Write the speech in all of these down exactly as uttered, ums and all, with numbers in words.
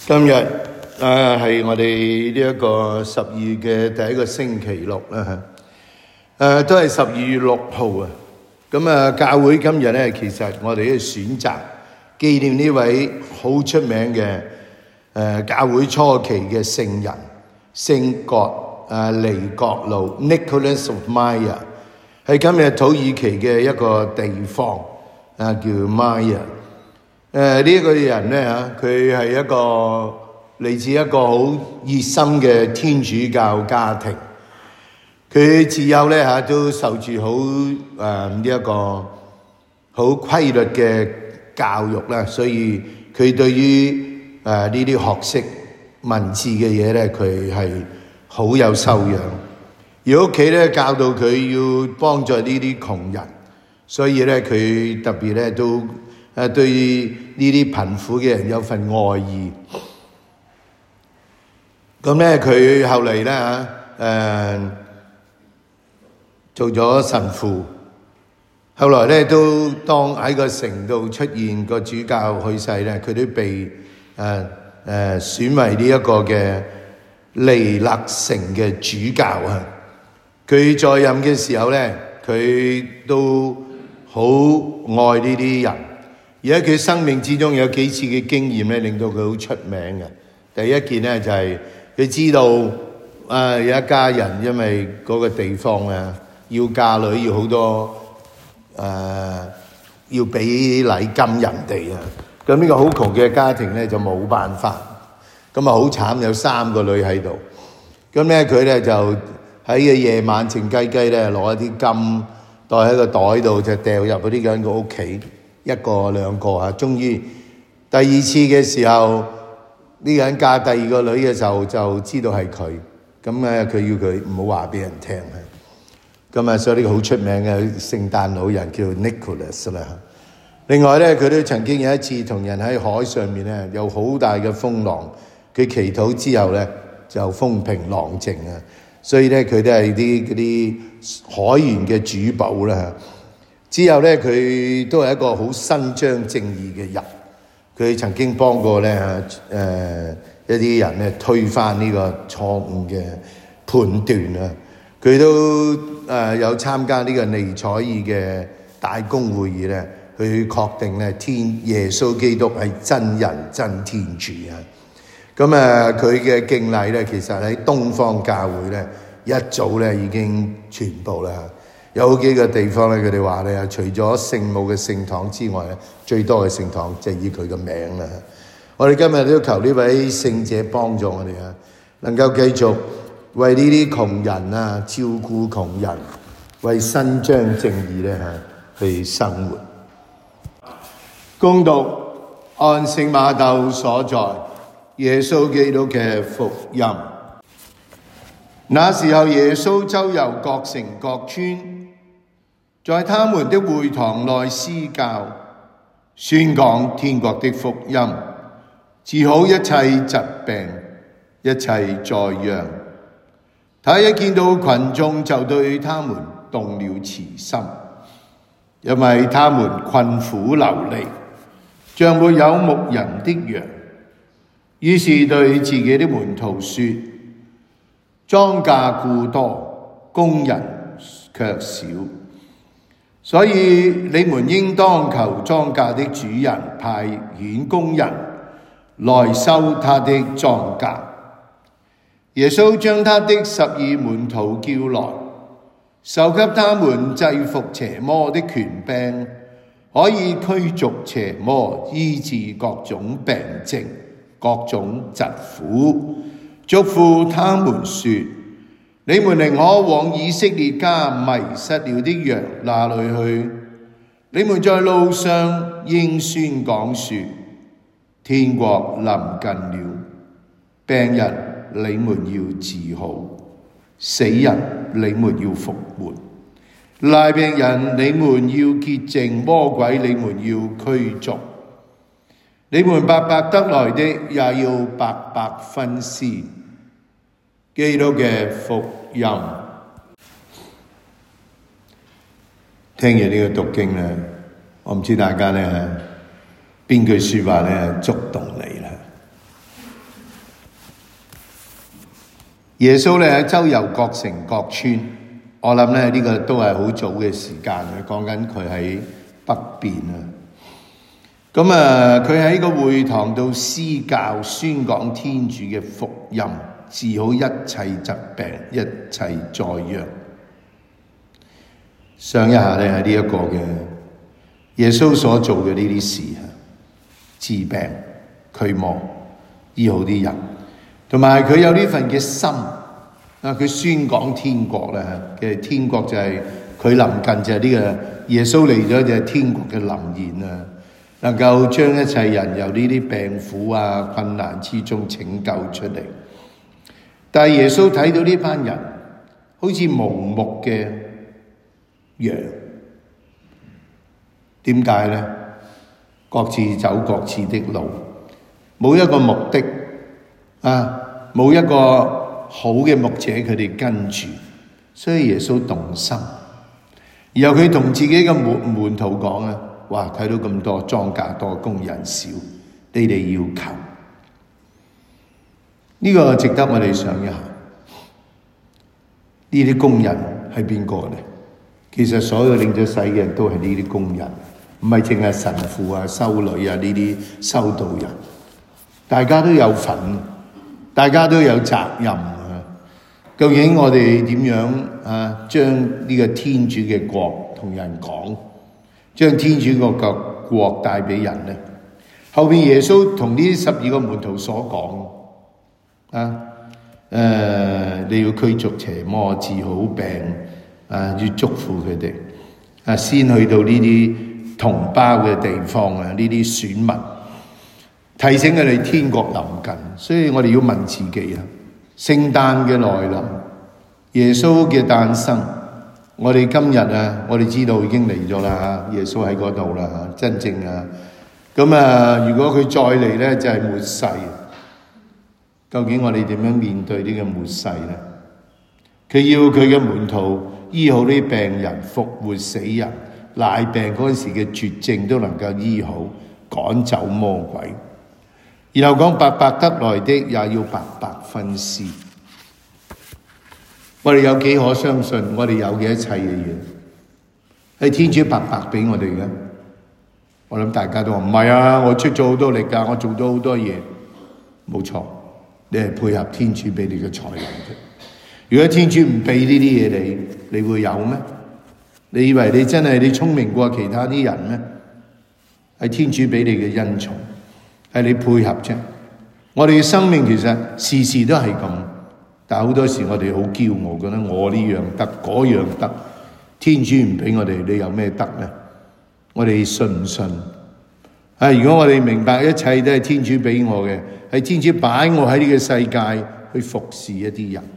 今日啊係我哋呢一個十二月嘅第一個星期六啦嚇，誒都係十二月六號啊。咁啊，教會今日咧，其實我哋都選擇紀念呢位好出名嘅誒教會初期嘅聖人聖國誒尼各路 Nicholas of Myra， 係今日土耳其嘅一個地方啊，叫 Myra。誒呢一個人咧嚇，佢係一個嚟自一個好熱心嘅天主教家庭。佢自幼咧嚇都受住好誒呢一個好規律嘅教育啦，所以佢對於誒呢啲學識文字嘅嘢咧，佢係好有修養。而屋企咧教導佢要幫助呢啲窮人，所以咧佢特別咧都誒對呢啲貧苦嘅人有份愛意。咁咧佢後嚟咧嚇誒做咗神父，後來咧都當喺個城度出現個主教去世咧，佢都被誒誒、呃呃、選為呢一個嘅尼勒城嘅主教啊。佢在任嘅時候咧，佢都好愛呢啲人，而喺佢生命之中有幾次嘅經驗咧，令到佢好出名嘅。第一件咧就係、是、佢知道誒、呃、有一家人因為嗰個地方啊，要嫁女要好多誒、呃，要俾禮金人哋啊！咁呢個好窮嘅家庭咧就冇辦法，咁啊好慘，有三個女喺度。咁咧佢咧就喺個夜晚靜雞雞咧攞一啲金袋喺個袋度，就掉入嗰啲人個屋企，一個兩個啊。終於第二次嘅時候，呢個人嫁第二個女嘅時候就知道係佢，咁咧佢要佢唔好話俾人聽啊。咁啊，所以呢個好出名嘅聖誕老人叫 Nicholas 啦。另外咧，佢都曾經有一次同人喺海上面咧，有好大嘅風浪，佢祈禱之後咧就風平浪靜啊。所以咧，佢都係啲嗰啲海員嘅主保啦。之後咧，佢都係一個好伸張正義嘅人。佢曾經幫過咧誒、呃、一啲人咧推翻呢個錯誤嘅判斷啊。佢都誒、呃、有參加呢個尼采爾嘅大公會議咧，去確定咧天耶穌基督係真人真天主啊！咁誒佢嘅敬禮咧，其實喺東方教會咧一早咧已經傳播啦。有好幾個地方咧，佢哋話咧，除咗聖母嘅聖堂之外咧，最多嘅聖堂就係以佢嘅名啦。我哋今日都求呢位聖者幫助我哋啊，能夠繼續為呢啲窮人啊，照顧窮人，為伸張正義咧去生活。恭讀按聖馬竇所載耶穌基督嘅福音。那時候耶穌周遊各城各村，在他們的會堂內施教，宣講天國的福音，治好一切疾病，一切災殃。他一見到群眾，就對他們動了慈心，因為他們困苦流離，像沒有牧人的羊。於是對自己的門徒說：莊稼固多，工人卻少，所以你們應當求莊稼的主人派遣工人來收他的莊稼。耶穌將他的十二門徒叫來，授給他們制服邪魔的權柄，可以驅逐邪魔，醫治各種病症、各種疾苦。囑咐他們說：你們寧可往以色列家迷失了的羊那裏去。你們在路上應宣講說：天國臨近了。病人你們要治好，死人你們要復活，癩病人你們要潔淨，魔鬼你們要驅逐。你們白白得來的，也要白白分施。基督嘅福音。聽完呢個讀經咧，我唔知大家咧邊句說話咧觸動你啦。 耶穌咧喺周遊各城各村，我諗咧呢個都係好早嘅時間，講緊佢喺北邊啊。咁啊，佢喺個會堂度施教，宣講天主嘅福音，治好一切疾病，一切災殃。想一下咧喺呢一個嘅耶穌所做嘅呢啲事啊，治病、驅魔、醫好啲人，同埋佢有呢份嘅心啊，佢宣講天國咧嘅天國就係佢臨近，就係呢個耶穌嚟咗就係天國嘅臨現啊，能夠將一切人由呢啲病苦啊困難之中拯救出嚟。但係耶穌睇到呢班人好似蒙目嘅羊，點解呢？各自走各自的路，冇一個目的啊，冇一個好嘅牧者佢哋跟住，所以耶穌動心，然後佢同自己嘅門門徒講啊，哇！睇到咁多莊稼多，工人少，你哋要求呢個值得我哋想一下，呢啲工人係邊個呢？其實所有領咗洗嘅人都係呢啲工人，唔係淨係神父啊、修女啊呢啲修道人，大家都有份，大家都有責任啊！究竟我哋點樣啊？將呢個天主嘅國同人講，將天主個個國帶俾人呢？後邊耶穌同呢十二個門徒所講啊，誒、呃，你要驅逐邪魔、治好病。啊！要祝福佢哋啊，先去到呢啲同胞嘅地方啊，呢啲選民，提醒佢哋天國臨近。所以我哋要問自己啊，聖誕嘅來臨，耶穌嘅誕生，我哋今日啊，我哋知道已經嚟咗啦，耶穌喺嗰度啦，真正啊，咁啊，如果佢再嚟咧，就係末世。究竟我哋點樣面對呢個末世咧？佢要佢嘅門徒醫好啲病人，復活死人，癩病嗰陣時嘅絕症都能夠醫好，趕走魔鬼。然後講白白得來的也要白白分施。我哋有幾可相信我哋有嘅一切嘅嘢係天主白白俾我哋嘅？我諗大家都話唔係啊，我出咗好多力㗎，我做咗好多嘢。冇錯，你係配合天主俾你嘅才能嘅。如果天主唔俾呢啲嘢你，你會有咩？你以為你真係你聰明過其他啲人咩？係天主俾你嘅恩寵，係你配合啫。我哋嘅生命其實時時都係咁，但係好多時我哋好驕傲，覺得我呢樣得，嗰樣得，天主唔俾我哋，你有咩得呢？我哋信唔信？啊！如果我哋明白一切都係天主俾我嘅，係天主擺我喺呢個世界去服侍一啲人。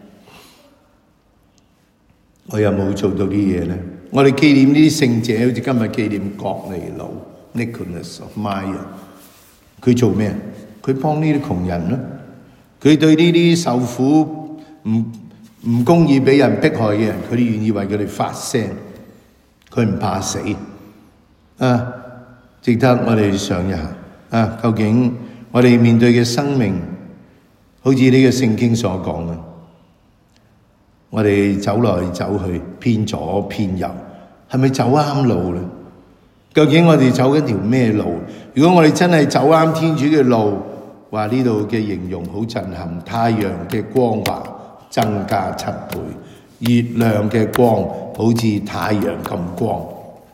我有冇做到啲嘢呢？我哋紀念呢啲聖者，好似今日紀念國尼路 Nicholas of Myra， 佢做咩？佢幫呢啲窮人咯，佢對呢啲受苦唔唔公義俾人迫害嘅人，佢哋願意為佢哋發聲，佢唔怕死啊！值得我哋想一下啊！究竟我哋面對嘅生命，好似呢個聖經所講嘅，我哋走來走去，偏左偏右，係咪走啱路咧？究竟我哋走緊條咩路？如果我哋真係走啱天主嘅路，話呢度嘅形容好震撼，太陽嘅光華增加七倍，月亮嘅光好似太陽咁光。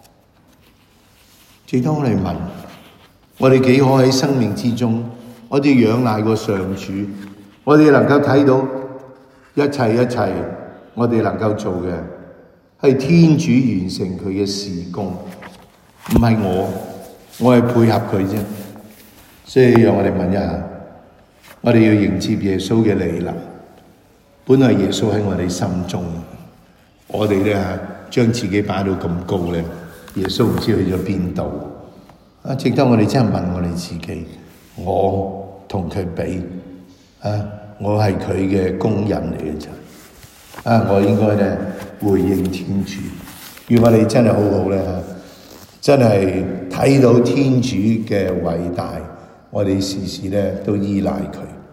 最多我哋問，我哋幾可喺生命之中，我哋仰賴個上主，我哋能夠睇到一切一切，我哋能夠做嘅係天主完成佢嘅事工，唔係我，我係配合佢啫。所以讓我哋問一下，我哋要迎接耶穌嘅嚟臨。本來耶穌喺我哋心中，我哋咧將自己擺到咁高咧，耶穌唔知去咗邊度啊！值得我哋真係問我哋自己，我同佢比啊，我係佢嘅工人嚟嘅啫啊！我應該咧回應天主，如果你真係好好咧，真係睇到天主嘅偉大，我哋時時咧都依賴佢。